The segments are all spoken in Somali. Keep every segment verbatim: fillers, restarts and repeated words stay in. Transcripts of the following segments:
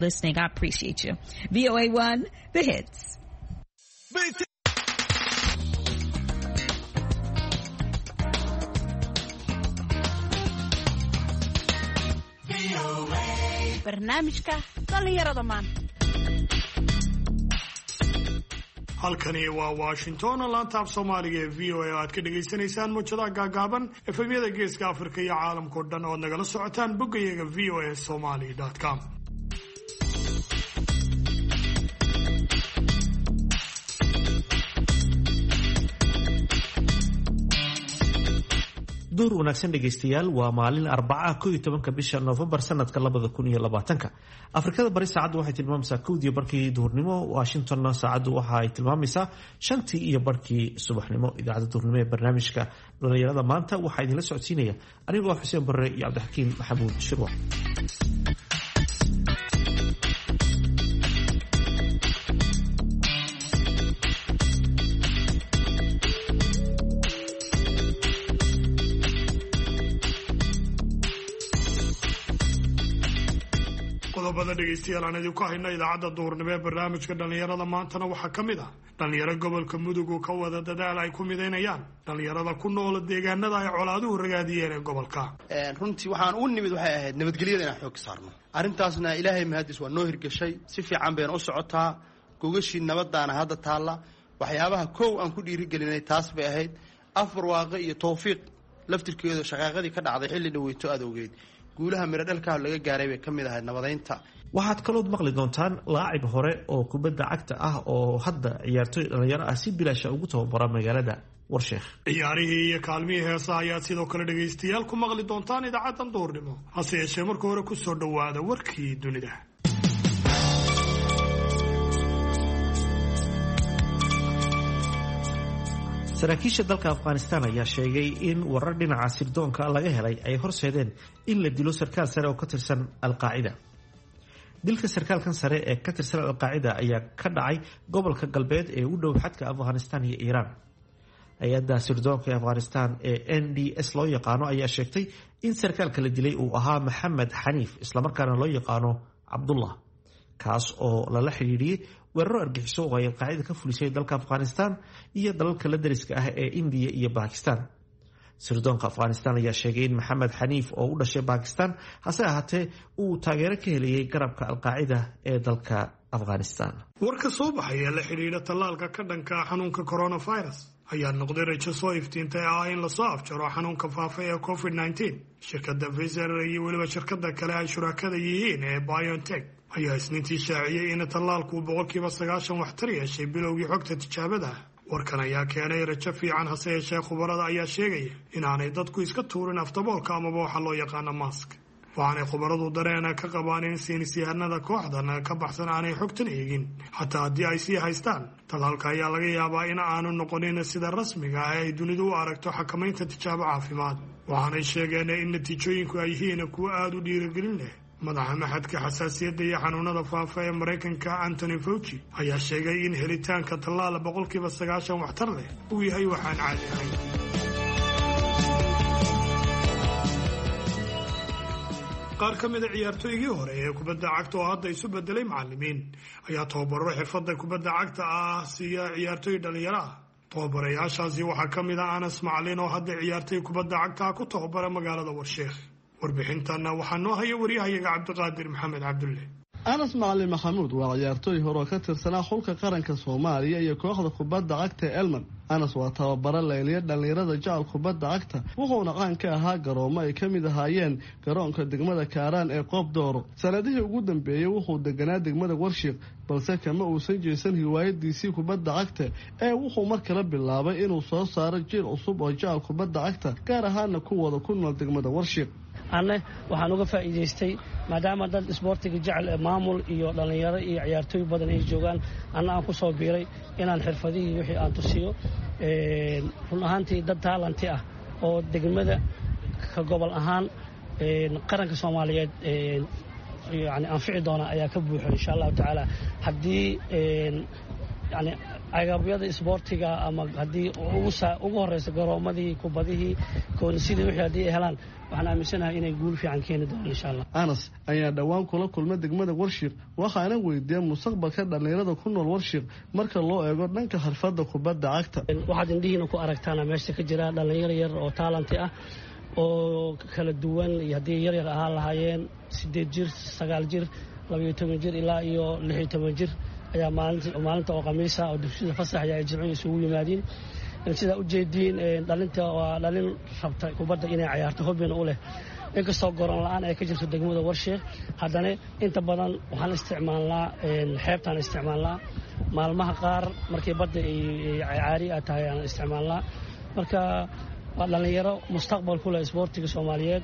listening. I appreciate you. V O A one, the hits. barnaamijka dhalinyarada maanta. halkani waa Washington, laanta af Soomaaliga ee V O A aad ka dhageysanaysaan muujadaha gaagaaban efemyada geeska Afrika iyo caalamka oo dhan oo nagala socotaan boggayaga v o a somali dot com. duur wanaagsan dhegeystayaal, waa maalin Arbaca koob iyo tobanka bisha November sanadka labada kun iyo labaatanka. Afrikada bari saacadu waxay tilmaamaysaa kowdii barkii duhurnimo, Washingtonna saacadu waxa ay tilmaamaysaa shantii iyo barkii subaxnimo. Idaacadda duhurnimo ee barnaamijka dhalinyarada maanta waxaa idinla socodsiinaya anigoo Xuseen Barre iyo Cabdixakiin Maxamuud Shirwa. qodobada dhegeystayaal aan idinku hayno idaacadda duhurnimo ee barnaamijka dhalinyarada maantana waxaa ka mid ah dhalinyaro gobolka Mudug oo ka wada dadaal ay ku mideynayaan dhalinyarada ku nool deegaanada ay colaaduhu ragaadiyeen ee gobolka. runtii waxaan u nimid waxay ahayd nabadgelyada inaan xoog saarno. arrintaasna ilaahay mahadis waa noo hirgashay, si fiican bayna u socotaa. gogashii nabadaana hadda taalla. waxyaabaha kow aan ku dhiirigelinay taas bay ahayd afar waaqo iyo tawfiiq laftirkeedu shaqaaqadii ka dhacday xilli dhaweyto adowgeed guulaha miro dhalka laga gaaray bay kamid ahayd nabadeynta. waxaad kaloo maqli doontaan laacib hore oo kubadda cagta ah oo hadda ciyaartoy dhalinyaro ah si bilaash ugu tababara magaalada Warsheekh. ciyaarihii iyo kaalmihii heesaha ayaad sidoo kale dhegeystayaal ku maqli doontaan idaacaddan duhurnimo. hase yeeshee marka hore ku soo dhawaada warkii dunida. saraakiisha dalka Afghanistan ayaa sheegay in warar dhinaca sirdoonka laga helay ay horseedeen in la dilo sarkaal sare oo ka tirsan Al-Qaacida. dilka sarkaalkan sare ee ka tirsan Al-Qaacida ayaa ka dhacay gobolka galbeed ee u dhow xadka Afghanistan iyo Iran. hay'adda sirdoonka ee Afghanistan ee N D S loo yaqaano ayaa sheegtay in sarkaalka la dilay uu ahaa Maxamed Xaniif, isla markaana loo yaqaano Cabdullah, kaas oo lala xiriiriyay weeraro argaxiso oo ay Al-Qaacida ka fulisay dalka Afghanistan iyo dalalka la dariska ah ee India iyo Pakistan. sirdoonka Afghanistan ayaa sheegay in Maxamed Xaniif oo u dhashay Pakistan hase ahaatee uu taageero ka helayay garabka Al-Qaacida ee dalka Afghanistan. warka soo baxay ee la xiriira tallaalka ka dhanka xanuunka coronavirus ayaa noqday rajo soo iftiintay ah in la soo afjaro xanuunka faafa ee covid nineteen. shirkadda Pfizer iyo weliba shirkadda kale ay shuraakada yihiin ee BioNTech ayaa isniintii shaaciyay in tallaalku boqolkiiba sagaashan waxtar yeeshay bilowgii xogta tijaabada. warkan ayaa keenay rajo fiican, hase yeeshee khubarada ayaa sheegaya inaanay dadku iska tuurin aftaboolka amaba waxa loo yaqaano mask. waxaanay khubaradu dareen ka qabaan in saynisyahanada kooxdan ka baxsan aanay xogtan eegin xataa haddii ay sii haystaan. tallaalka ayaa laga yaabaa in aanu noqonin sida rasmiga ah ay dunidu u aragto xakamaynta tijaabo caafimaad. waxaanay sheegeen in natiijooyinku ay yihiin kuwo aada u dhiirigelin leh. madaxa maxadka xasaasiyadda iyo xanuunada faafa ee Mareykanka Anthony Fauci ayaa sheegay in helitaanka tallaal boqolkiiba sagaashan waxtar leh uu yahay waxaan caadi ahayn. qaar ka mid a ciyaartooygii hore ee kubadda cagta oo hadda isu bedelay macallimiin ayaa tababaro xirfadda kubadda cagta ah siiya ciyaartooy dhalinyaro ah. tababarayaashaasi waxaa ka mid ah Anas Macalin oo hadda ciyaartooy kubadda cagta ku tababara magaalada Warsheekh. warbixintan waxaa noo haya wariyahayaga Cabdiqaadir Maxamed Cabdulle. Anas Macalin Maxamuud waa ciyaartooy hore oo ka tirsanaa xulka qaranka Soomaaliya iyo kooxda kubadda cagta ee Elman. Anas waa tababara leeliya dhalinyarada jecel kubadda cagta, wuxuuna qaan ka ahaa garoomo ay ka mid ahaayeen garoonka degmada Kaaraan ee Qoob Dooro. sanadihii ugu dambeeyay wuxuu deganaa degmada Warsheekh, balse kama uusan jeesan hiwaayadiisii kubadda cagta ee wuxuu mar kale bilaabay inuu soo saaro jiil cusub oo jecel kubadda cagta, gaar ahaana kuwooda ku nool degmada Warsheekh. anne waxaan uga faa'iideystay maadaama dad isboortiga jecel ee maamul iyo dhalinyaro iyo ciyaartooy badan ay joogaan, anna aan ku soo biiray inaan xirfadihii wixii aan tusiyo. run ahaantii dad taalanti ah oo degmada ka gobol ahaan qaranka Soomaaliyeed yani anfici doona ayaa ka buuxo insha Allah taala haddii yani agabyada isboortiga ama haddii ugu horeysa garoomadii kubadihii koonisidii wixii haddii ay helaan waxaan aaminsanahay inay guul fiican keeni doonaan insha allah. Anas ayaa dhawaan kula kulmay degmada Warshiiq waxaana weydiiyay mustaqbalka dhalinyarada ku nool Warshiiq marka loo eego dhanka xirfadda kubadda cagta. waxaad indhihiina ku aragtaan meesha ka jira dhalinyaro yar oo talent ah oo kala duwan iyo haddii yar yar ahaan lahaayeen sideed jir sagaal jir laba iyo toban jir ilaa iyo lix iyo toban jir ayaa maalinta maalinta oo khamiisa oo dugsiga fasax ay jimciga isugu yimaadeen sida u jeedin dhalinta waa dhalin rabta kubadda inay ciyaarto hobin u leh inkastoo garoon la'aan ay ka jirto degmada Warshiiq haddana inta badan waxaan isticmaalnaa xeebtaan isticmaalnaa maalmaha qaar markii badda ay caari ah tahay aan isticmaalnaa marka waa dhalinyaro mustaqbal ku leh isboortiga Soomaaliyeed.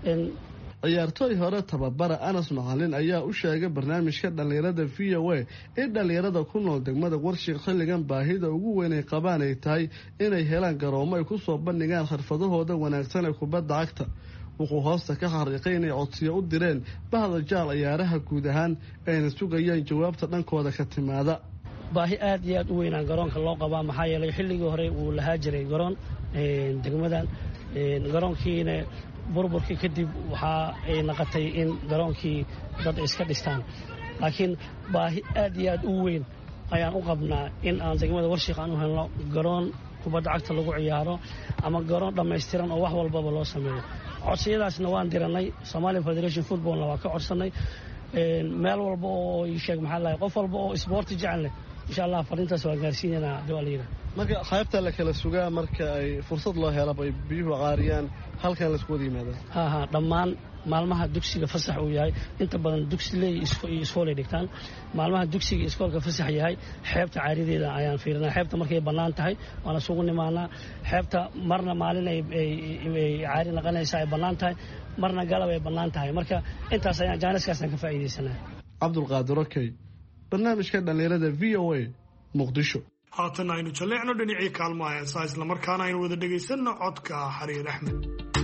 ciyaartooy hore tababara Anas Macalin ayaa u sheegay barnaamijka dhalinyarada V O A in dhalinyarada ku nool degmada Warshiiq xilligan baahida ugu weyn ay qabaan ay tahay inay helaan garoomo ay ku soo bandhigaan xirfadahooda wanaagsan ee kubadda cagta. wuxuu hoosta ka xariiqay inay codsiyo u direen bahda jaal ciyaaraha guud ahaan ayna sugayaan jawaabta dhankooda ka timaada. baahi aad iyo aad u weyn aan garoonka loo qabaa maxaa yeelay xilligii hore uu lahaa jiray garoon degmadan garoonkiina burburkii kadib waxa ay noqotay in garoonkii dad iska dhistaan laakiin baahi aad iyo aad u weyn ayaan u qabnaa in aan degmada Warshiiq aan u helno garoon kubadda cagta lagu ciyaaro ama garoon dhammaystiran oo wax walbaba loo sameeyo. codsiyadaasna waan diranay Somali Federation Footballna waa ka codsanay meel walba oo ii sheeg maxaa lahayd qof walba oo isboorti jecel leh insha Allah fariintaas waan gaarsiinaynaa dawladda. marka qaybta la kala sugaa marka ay fursad loo helo bay biyuhu qaariyaan halkan la isku wada yimaadaan. ha ha dhammaan maalmaha dugsiga fasax uu yahay inta badan dugsiga iskoolay dhigtaan maalmaha dugsiga iskoolka fasax yahay xeebta caarideeda ayaan fiirinaa xeebta markay bannaan tahay waana sugu nimaanaa xeebta marna maalin ay caari naqanaysaa ay bannaan tahay marna galab ay bannaan tahay marka intaas ayaan jaaniskaasaan ka faa'iidaysanaa. Cabdulqaadir Okey barnaamijka dhalinyarada V O A Muqdisho. haatan aynu jaleecno dhinacii kaalmaha heesaa isla markaana aynu wada dhegaysanno codka Xariir Axmed.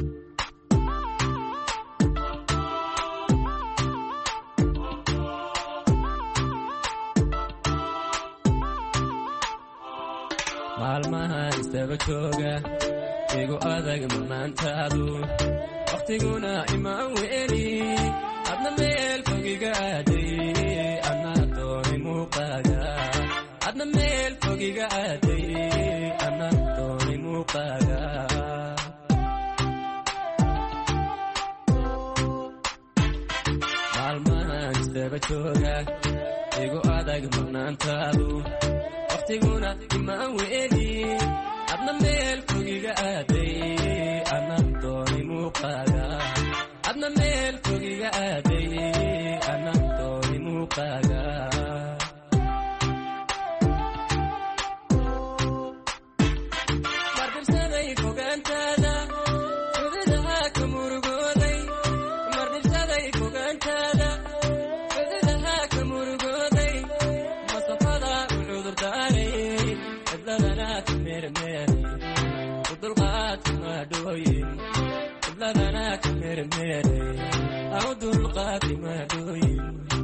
maalmaha istaba jooga igu adag maantaadu waqtiguna imaan weeli adna meel fogiga aaday adna dooni muuqaaga adna meel fogiga aaday adna dooni muuqaaga maalmaha istaba jooga igu adag maantaadu waqtiguna imaan weeli adna meel fogiga aaday adna dooni muuqaaga adna meel fogiga aaday adna dooni muuqaaga mardibsaday fogaantaada xuduudaha ka murugooday mardibsaday fogaantaada xuduudaha ka murugooday masafada cudurdaaray cidladana ka meermeeray udulqaad ma dhooyin cidladana ka meermeeray udulqaad ma dhooyin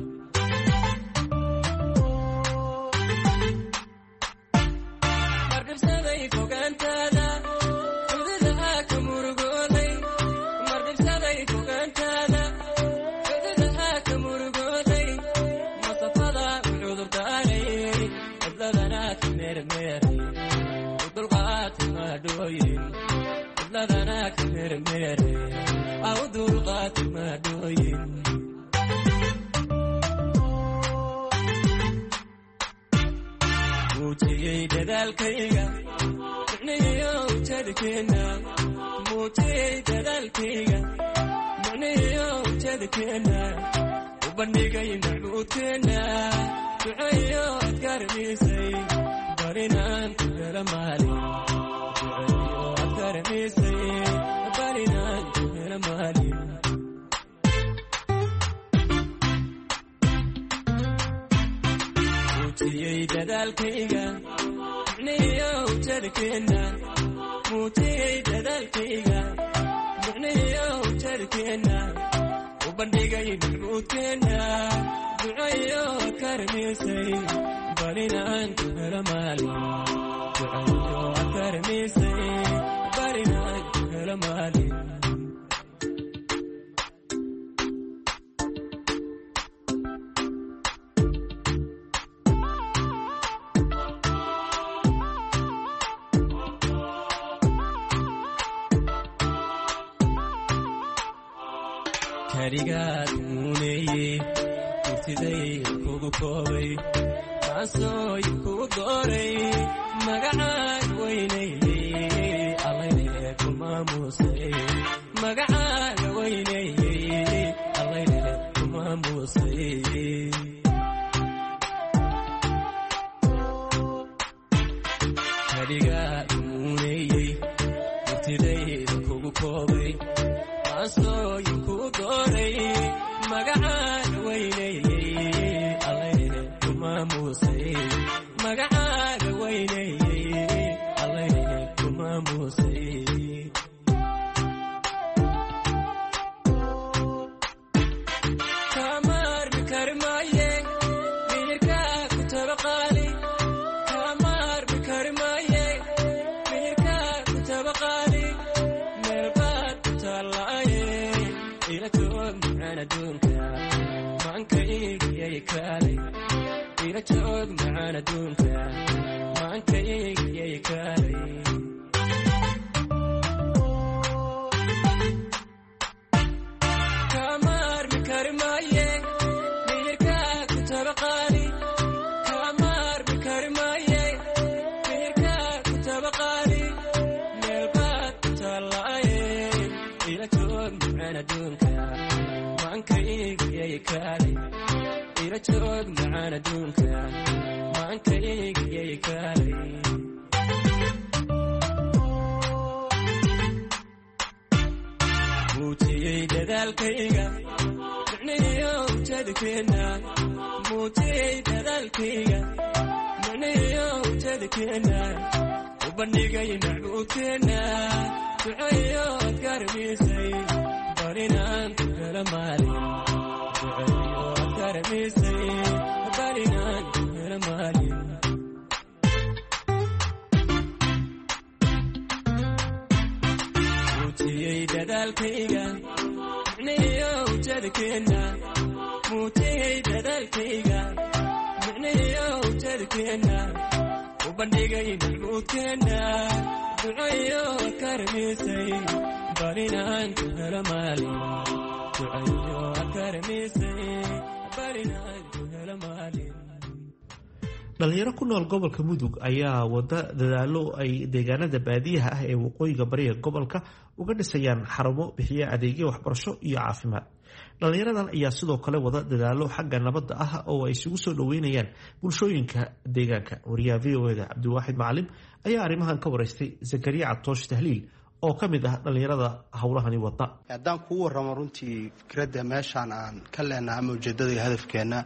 mardibsaday fogaantaada xuduudaha ka murugooday mardibsaday fogaantaada xuduudaha ka murugooday masafada cudurdaaray cidladana ka meermeeray udulqaad ma dhooyin cidladana ka meermeeray udulqaad ma dhooyin muujiyey dadaalkayga micnihiyo ujeedkeena muujiyey dadaalkayga micnihiyo ujeedkeena u bandhigay macbuudkeena duceeyo adkaramisay barinaan ku hela maalin duceeyo adkaramisay barinaan ku hela maalin muujiyey dadaalkayga micnihiyo ujeedkeena muujiyey dadaalkayga micnihiyo ujeedkeena u bandhigay macbuudkeena duceeyo adkaramisay barinaan ku helo maalin ducayo akarmiisay barinaan ku helo maalin karigaad muuneeye kurtiday kugu koobay taasooy kugu dooray magacaad weynayey allayle ku maamuusay magacaaga weynayey allayle ku maamuusay karigaad muuneeyey kurtiday kugu koobay taasooy kugu dooray magacaad weynayey allayle ku maamuusay magacaaga weynayey allayle ku maamuusay kamaarmi karimaaye mihirkaa ku tabaqaali kamaarmi karimaaye mihirkaa ku tabaqaali meelbaad ku taallaaye ila joog macaan adduunka maankaygyay kaalay ila joog macaan adduunka maankaygyay kaalay kamaarmi karimaaye mihirkaa ku tabaqaali kamaarmi karimaaye mihirkaa ku tabaqaali meelbaad ku taallaaye ila joog macaan adduunka maankaygyay kaalay ila joog macaan adduunka maankaygyay kaalay muutiyey dadaalkayga micnihiyo ujeedkeenna muutiyey dadaalkayga micnihiyo ujeedkeenna u bandhigay macbuudkeenna ducayo adkarmiisay barinaan ku helo maalin ducayo adkarmiisay barinaan ku helo maalin muutiyey dadaalkayga micnihiyo ujeedkeenna muutiyey dadaalkayga micnihiyo ujeedkeenna u bandhigay macbuudkeenna ducayo adkarmiisay barinaan ku helo maalin ducayo adkarmiisay barinaan ku helo maalin dhalinyaro ku nool gobolka mudug ayaa wada dadaalo ay deegaanada baadiyaha ah ee waqooyiga bariga gobolka uga dhisayaan xarumo bixiya adeegyo waxbarasho iyo caafimaad dhalinyaradan ayaa sidoo kale wada dadaalo xagga nabadda ah oo ay isugu soo dhaweynayaan bulshooyinka deegaanka wariyaha v o eda cabdiwaaxid macalim ayaa arrimahan ka waraystay zakariya cabtoosh tahliil oo ka mid ah dhalinyarada howlahani wada. haddaan kuu warramo runtii fikradda meeshaan aan ka leenaha ama ujeeddada iyo hadafkeenna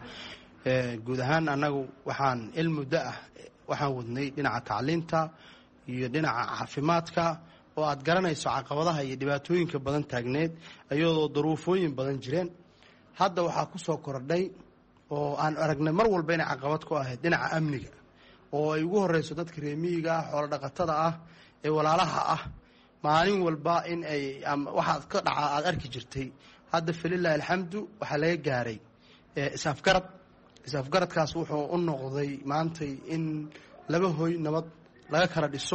guud ahaan annagu waxaan il muddo ah waxaan wadnay dhinaca tacliinta iyo dhinaca caafimaadka oo aad garanayso caqabadaha iyo dhibaatooyinka badan taagneed iyadoo duruufooyin badan jireen. hadda waxaa ku soo kordhay oo aan aragnay mar walba inay caqabad ku ahayd dhinaca amniga oo ay ugu horreyso dadka reemiyiga ah xoolo dhaqatada ah ee walaalaha ah maalin walba in ay waxaad ka dhaca aad arki jirtay. hadda falilaahi alxamdu waxaa laga gaaray is-afgarad is-afgaradkaas wuxuu u noqday maantay in laba hoy nabad laga kala dhiso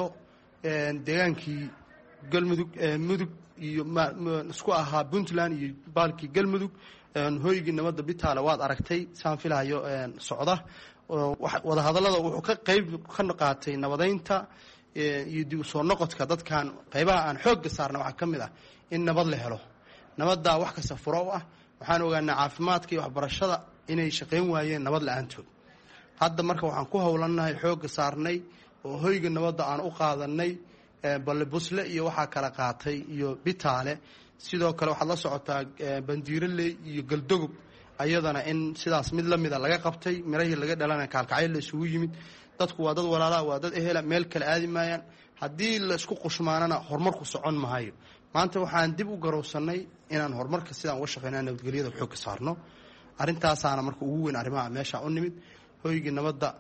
deegaankii galmudug mudug iyo isku ahaa puntland iyo baalkii galmudug hoygii nabadda bitaale waad aragtay saan filahayo socda wadahadallada wuxuu ka qayb ka qaatay nabadeynta iyo dib u soo noqodka dadkan qaybaha aan xoogga saarna waxaa ka mid ah in nabad la helo. nabaddaa wax kasta furo u ah. waxaan ogaanaa caafimaadka iyo waxbarashada inay shaqayn waayeen nabad la-aantood. hadda marka waxaan ku howlannahay xoogga saarnay oo hoyga nabadda aan u qaadanay balle busle iyo waxaa kala qaatay iyo bitaale. sidoo kale waxaad la socotaa bandiiroley iyo galdogob ayadana in sidaas mid la mida laga qabtay mirahii laga dhalana kaalkacyo la isugu yimid. dadku waa dad walaalaha waa dad ehela meel kale aadi maayaan. haddii la isku qushmaanana horumarku socon mahayo. maanta waxaan dib u garowsanay inaan horumarka sidaan uga shaqeynaa nabadgelyada xoogga saarno. arrintaasaana marka ugu weyn arrimaha meesha u nimid. hoygii nabadda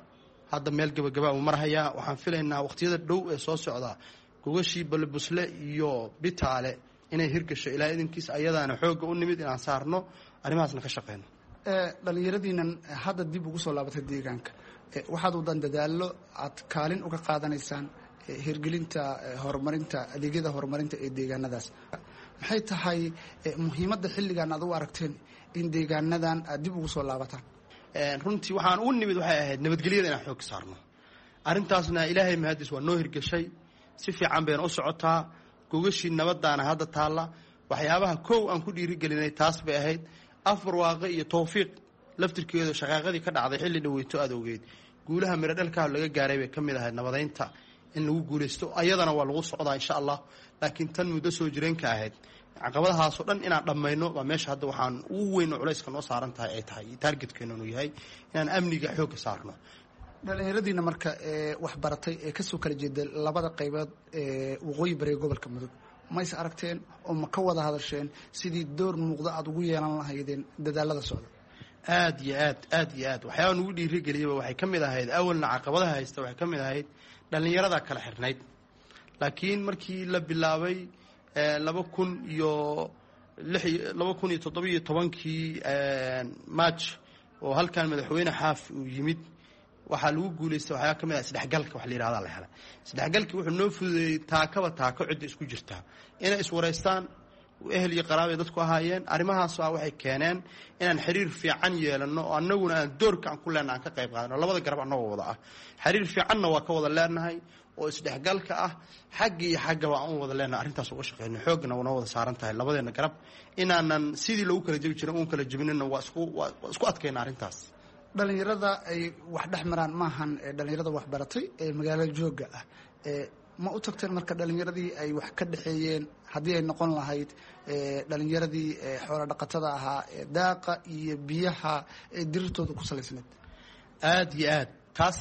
hadda meel gabagaba uu marhayaa waxaan filaynaa waqtiyada dhow ee soo socda gogashii balbusle iyo bitaale inay hirgasho ilaa idinkiis ayadaana xooga u nimid inaan saarno arrimahaasna ka shaqeyno dhalinyaradiinan hadda dib ugu soo laabatay deegaanka waxaad wadan dadaallo aad kaalin uga qaadanaysaan hirgelinta horumarinta adeegyada horumarinta ee deegaanadaas maxay tahay muhiimadda xilligan aad u aragteen in deegaanadan aad dib ugu soo laabataan runtii waxaan u nimid waxay ahayd nabadgelyada inaan xoog saarno arrintaasna ilaahay mahadis waa noo hirgashay si fiican bayna u socotaa gogashii nabadaana hadda taalla waxyaabaha kow aan ku dhiirigelinay taas bay ahayd afar waaqe iyo tawfiiq laftirkeedu shaqaaqadii ka dhacday xilli dhaweyto aad ogeyd guulaha miro dhalkaa laga gaaray bay ka mid ahayd nabadeynta in lagu guulaysto ayadana waa lagu socdaa insha allah laakiin tan muddo soo jireenka ahayd caqabadahaasoo dhan inaan dhammayno waa meesha hadda waxaan ugu weyn oo culayska noo saaran tahay ay tahay taargetkeenna inuu yahay inaan amniga xoogga saarno dhalinyaradiina marka wax baratay ee kasoo kala jeeda labada qaybood ee waqooyi bariga gobolka mudug mays aragteen oo ma ka wada hadasheen sidii door muuqda aada ugu yeelan lahaydeen dadaalada socda aad iyo aad aad iyo aad waxyaaba nugu dhiirigeliyaba waxay ka mid ahayd awalna caqabadaha haysta waxay ka mid ahayd dhallinyarada kala xirnayd laakiin markii la bilaabay laba kun iyo lix laba kun iyo toddobiyo tobankii march oo halkan madaxweyne xaaf uu yimid waxaa lagu guulaystay waxyaaba ka mid ah isdhexgalka wax la yidhahdaa la helay isdhexgalkii wuxuu noo fududeeyey taakaba taako cidda isku jirtaa inay iswaraystaan ehel iyo qaraabay dadku ahaayeen arrimahaas ah waxay keeneen inaan xiriir fiican yeelano oo annaguna aan doorka aan ku leenahay aan ka qayb qaadano labada garab annagoo wada ah xiriir fiicanna waa ka wada leenahay oo isdhexgalka ah xagga iyo xaggaba aan u wada leenahay arrintaas uga shaqeyno xoogna waa noo wada saaran tahay labadeena garab inaanan sidii loogu kala jebi jirin uun kala jebinina waa isku waa isku adkayna arrintaas dhalinyarada ay wax dhex maraan maahan dhalinyarada wax baratay ee magaalada jooga ah ma u tagteen marka dhalinyaradii ay wax ka dhexeeyeen haddii ay noqon lahayd dhalinyaradii xoolo dhaqatada ahaa daaqa iyo biyaha ee dirirtooda ku salaysneed aad iyo aad taas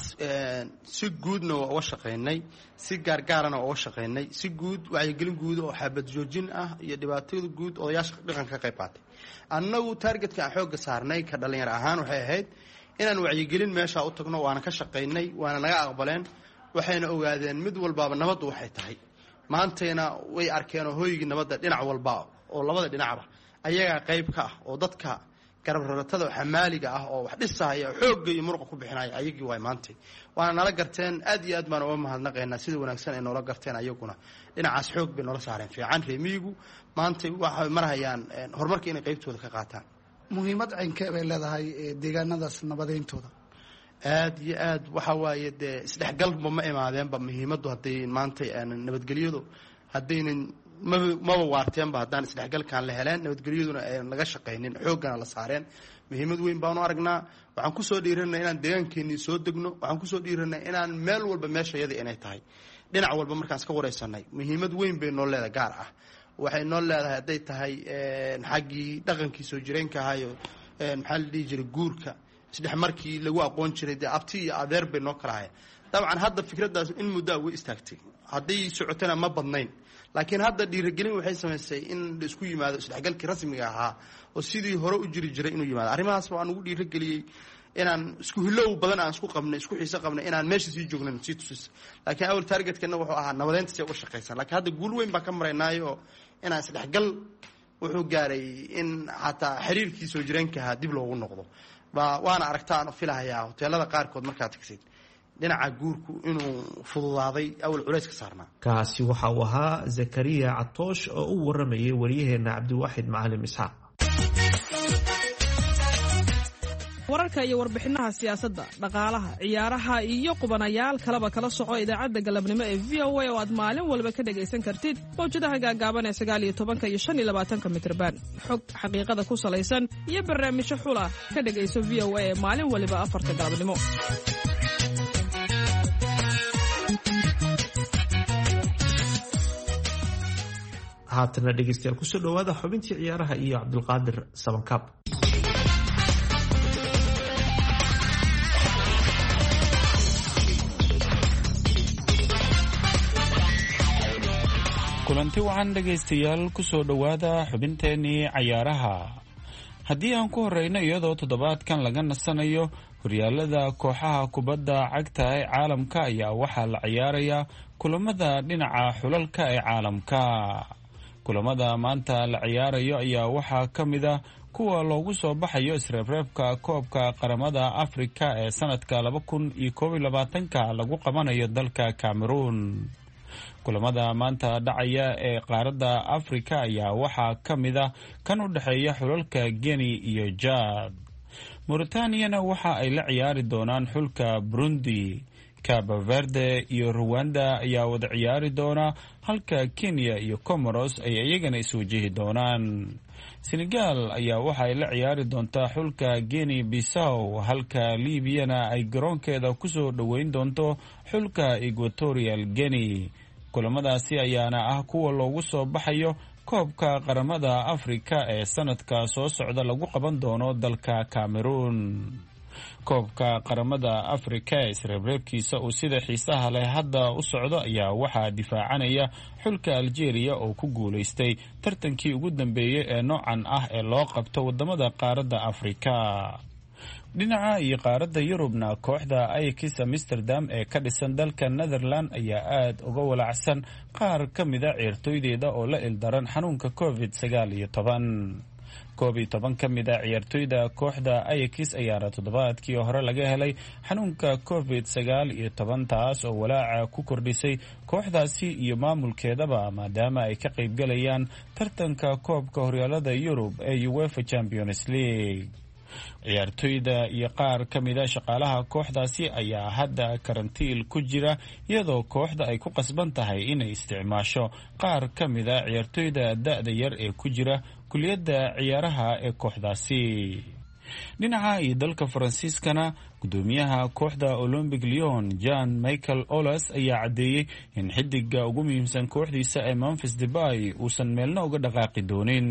si guudna waa uga shaqaynay si gaargaarana waa uga shaqaynay si guud wacyigelin guud oo xabad joojin ah iyo dhibaatada guud odayaasha dhaqanka ka qayb qaatay annagu taargetka aan xoogga saarnay ka dhalinyaro ahaan waxay ahayd inaan wacyigelin meeshaa u tagno waana ka shaqaynay waana naga aqbaleen waxayna ogaadeen mid walbaaba nabaddu waxay tahay maantayna way arkeen oo hooygii nabadda dhinac walba oo labada dhinacba ayagaa qayb ka ah oo dadka garabraratada xamaaliga ah oo wax dhisahaya xoogga iyo muruqa ku bixinaya ayagii waay maantay waana nala garteen aad iyo aad baan uga mahadnaqaynaa sida wanaagsan ay noola garteen ayaguna dhinacaas xoog bay noola saareen fiican reemiyigu maantay waxay marhayaan horumarka inay qaybtooda ka qaataan muhiimad caynkee bay leedahay deegaanadaas nabadayntooda aad iyo aad waxa waaye dee isdhexgalba ma imaadeenba muhiimaddu hadday maantay nabadgelyadu haddaynan maba maba waarteenba haddaan isdhexgalkaan la heleen nabadgelyaduna aynan laga shaqaynin xooggana la saareen muhiimad weyn baanu aragnaa waxaan kusoo dhiiranay inaan deegaankeenii soo degno waxaan kusoo dhiiranay inaan meel walba meeshayadii inay tahay dhinac walba markaan iska waraysanay muhiimad weyn bay noo leedahay gaar ah waxay noo leedahay hadday tahay xaggii dhaqankii soo jireenka ahayo maxaa la dhihi jiray guurka isdhex markii lagu aqoon jiray dee abti iyo adeer bay noo kala ahayn dabcan hadda fikraddaas in muddoa way istaagtay hadday socotana ma badnayn laakiin hadda dhiirigelin waxay samaysay in la isku yimaado isdhexgalkii rasmiga ahaa oo sidii hore u jiri jiray inuu yimaado arrimahaas waan ugu dhiirigeliyey inaan isku hilow badan aan isku qabnay isku xiise qabnay inaan meesha sii joognan sii tusis laakiin awal taargetkeenna wuxuu ahaa nabadeynta si uga shaqaysan laakiin hadda guul weyn baan ka maraynaayo inaan isdhexgal wuxuu gaaray in xataa xiriirkii soo jireenka ahaa dib loogu noqdo waana aragtaan filahayaa hoteelada qaarkood markaad tagsid dhinaca guurku inuu fududaaday awal culays ka saarnaa kaasi waxa uu ahaa zakariya catoosh oo u waramayay waryaheena cabdiwaaxid macalim isxaaq wararka iyo warbixinaha siyaasadda dhaqaalaha ciyaaraha iyo qubanayaal kaleba kala soco idaacadda galabnimo ee v o a oo aad maalin walba ka dhagaysan kartid mawjadaha gaagaaban ee sagaal iyo tobanka iyo shan iyo labaatanka mitrban xog xaqiiqada ku salaysan iyo barnaamijyo xula ka dhagayso v o a ee maalin waliba afarta galabnimo haatana dhegeystayaal kusoo dhowaada xubintii ciyaaraha iyo cabdulqaadir sabankaab kulanti wacan dhegaystayaal kusoo dhowaada xubinteenii cayaaraha haddii aan ku horeyno iyadoo toddobaadkan laga nasanayo horyaalada kooxaha kubadda cagta ee caalamka ayaa waxaa la ciyaarayaa kulamada dhinaca xulalka ee caalamka. kulamada maanta la ciyaarayo ayaa waxaa ka mid ah kuwa loogu soo baxayo isreebreebka koobka qaramada Afrika ee sanadka laba kun iyo koob iyo labaatanka lagu qabanayo dalka Cameroon. kulamada maanta dhacaya ee qaaradda Afrika ayaa waxaa ka mid ah kan u dhexeeya xulalka Guinea iyo Chad. Mauritania waxa ay la ciyaari doonaan xulka Burundi. Cabo Verde iyo Rwanda ayaa wada ciyaari doona, halka Kenya iyo Comoros ay iyagana is wajihi doonaan. Senegal ayaa waxa ay la ciyaari doontaa xulka Guinea Bissau, halka Libyana ay garoonkeeda ku soo dhoweyn doonto xulka Equatorial Guinea. kulamadaasi ayaana ah kuwa loogu soo baxayo koobka qaramada Afrika ee sanadka soo socda lagu qaban doono dalka Cameroon. koobka qaramada Afrika ee isreebreebkiisa uu sida xiisaha leh hadda u socdo ayaa waxaa difaacanaya xulka Algeria oo ku guuleystay tartankii ugu dambeeyay ee noocan ah ee loo qabto wadamada qaaradda Afrika. dhinaca iyo qaaradda Yurubna kooxda Ajax Amsterdam ee ka dhisan dalka Netherland ayaa aad uga walacsan qaar ka mid ah ciyaartooydeeda oo la ildaran xanuunka covid sagaal iyo toban. koob iyo toban ka mid ah ciyaartooyda kooxda Ajax ayaa toddobaadkii hore laga helay xanuunka covid sagaal iyo toban, taas oo walaaca ku kordhisay kooxdaasi iyo maamulkeedaba maadaama ay ka qayb galayaan tartanka koobka horyaalada Yurub ee UEFA Champions League. ciyaartooyda iyo qaar ka mid ah shaqaalaha kooxdaasi ayaa hadda karantiil ku jira, iyadoo kooxda ay ku qasban tahay inay isticmaasho qaar ka mid ah ciyaartooyda da'da yar ee ku jira kuliyadda ciyaaraha ee kooxdaasi. dhinaca iyo dalka Faransiiskana gudoomiyaha kooxda Olympic Lyon Jean Michael Aulas ayaa cadeeyay in xidiga ugu muhiimsan kooxdiisa ee Memphis Depay uusan meelna uga dhaqaaqi doonin.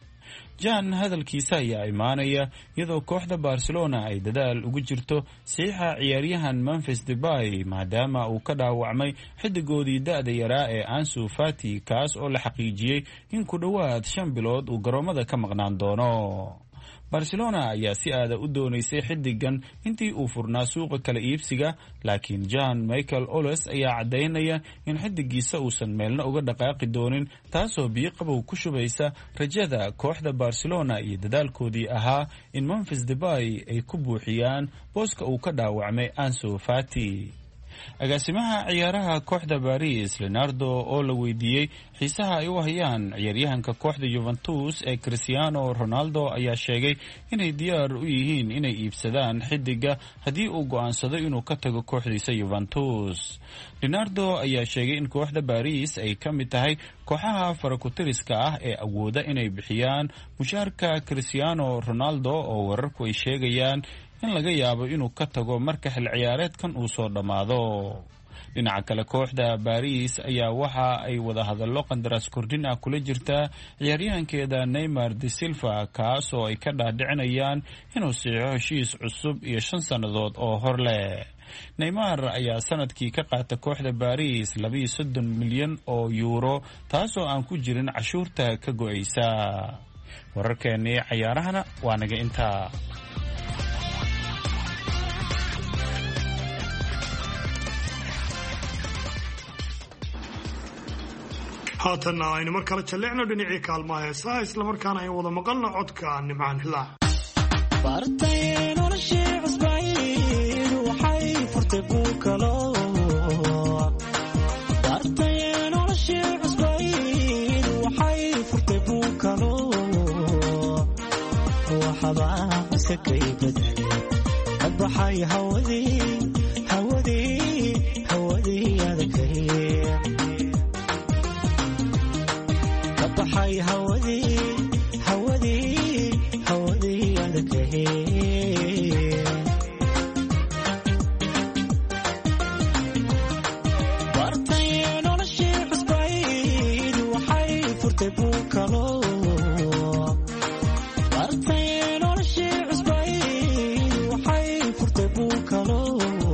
Jan hadalkiisa ayaa imaanaya iyadoo kooxda Barcelona ay dadaal ugu jirto saxiixa ciyaaryahan Memphis Depay maadaama uu ka dhaawacmay xidigoodii da'da yaraa ee Ansu Fati, kaas oo la xaqiijiyay in ku dhowaad shan bilood uu garoomada ka maqnaan doono. Barcelona ayaa si aada u doonaysay xidigan intii uu furnaa suuqa kala iibsiga, laakiin Jean Michael Aulas ayaa cadeynaya in xidigiisa uusan meelna uga dhaqaaqi doonin, taasoo biyo qabow ku shubaysa rajada kooxda Barcelona iyo dadaalkoodii ahaa in Memphis Depay ay ku buuxiyaan booska uu ka dhaawacmay Ansu Fati. agaasimaha ciyaaraha kooxda Paris Leonardo oo la weydiiyey xiisaha ay u hayaan ciyaaryahanka kooxda Juventus ee Cristiano Ronaldo ayaa sheegay inay diyaar u yihiin inay iibsadaan xidiga haddii uu go'aansado inuu ka tago kooxdiisa Juventus. Leonardo ayaa sheegay in kooxda Paris ay ka mid tahay kooxaha farakutiriska ah ee awooda inay bixiyaan mushaarka Cristiano Ronaldo oo wararku ay sheegayaan in laga yaabo inuu ka tago marka xil ciyaareedkan uu soo dhammaado. dhinaca kale kooxda Paris ayaa waxa ay wada hadallo qandaraas kordhin ah kula jirtaa ciyaaryahankeeda Neymar da Silva, kaas oo ay ka dhaadhicinayaan inuu saxiixo heshiis cusub iyo shan sannadood oo hor leh. Neymar ayaa sanadkii ka qaata kooxda Paris laba iyo soddon milyan oo euro, taasoo aan ku jirin cashuurta ka go'aysa. wararkeennii ciyaarahana waa naga intaa. haatanna aynu mar kale jalleecno dhinacii kaalmaha heesaha islamarkaana aynu wada maqalno codka nimcaan hilaac. Bartay noloshii cusbayd waxay furtay buukalo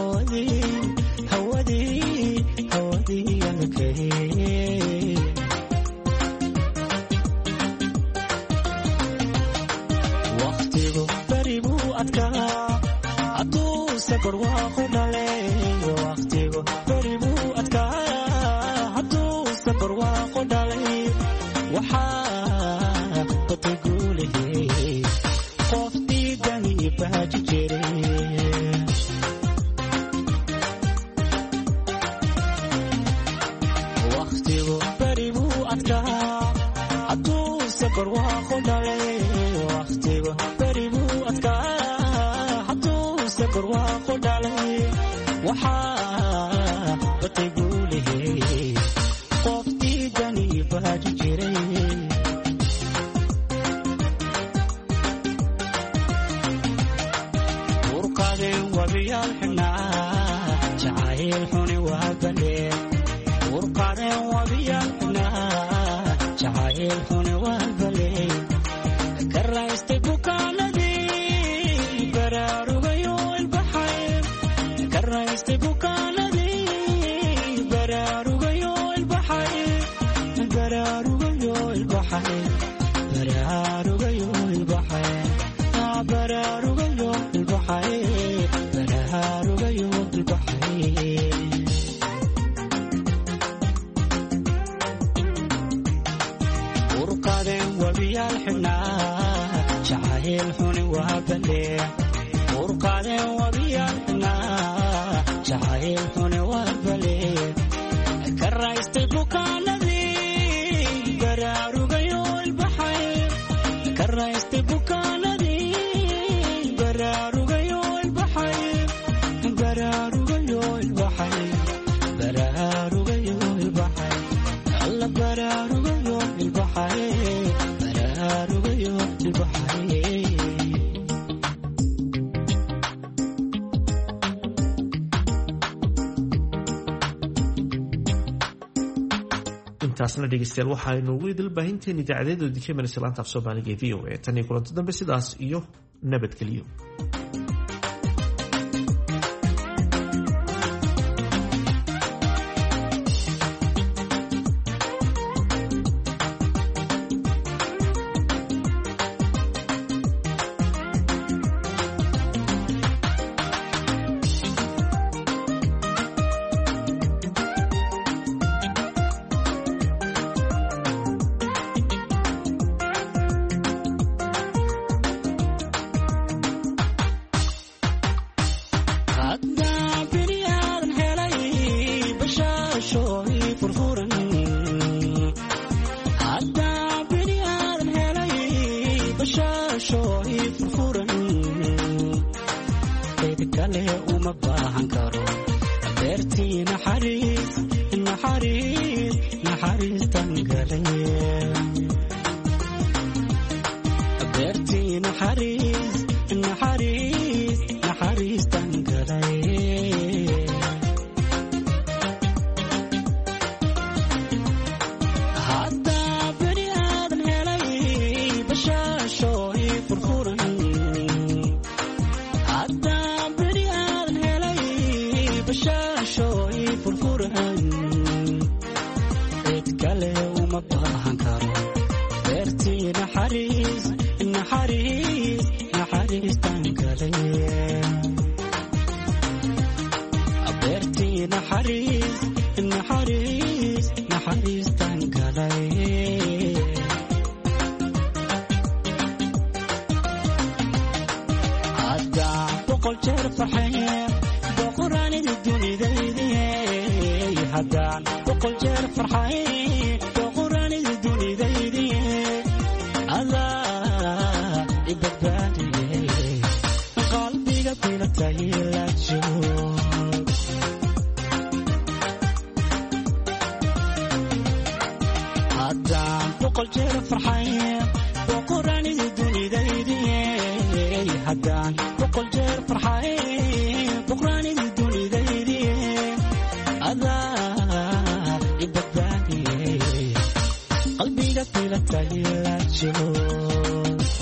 intaasna dhegeystayaal waxaaynu ugu idil baahinteen idaacadeedoodii ka imanaysa laanta af soomaaliga ee v o a tan iyo kulanti dambe sidaas iyo nabadgelyo.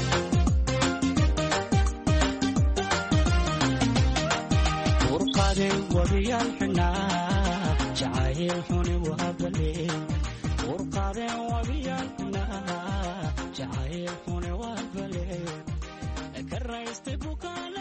Urqade wabiyal xina jacayl xuni wabale urqaadeen wabiyal xina jacayl xuni wabale karaystay bukaan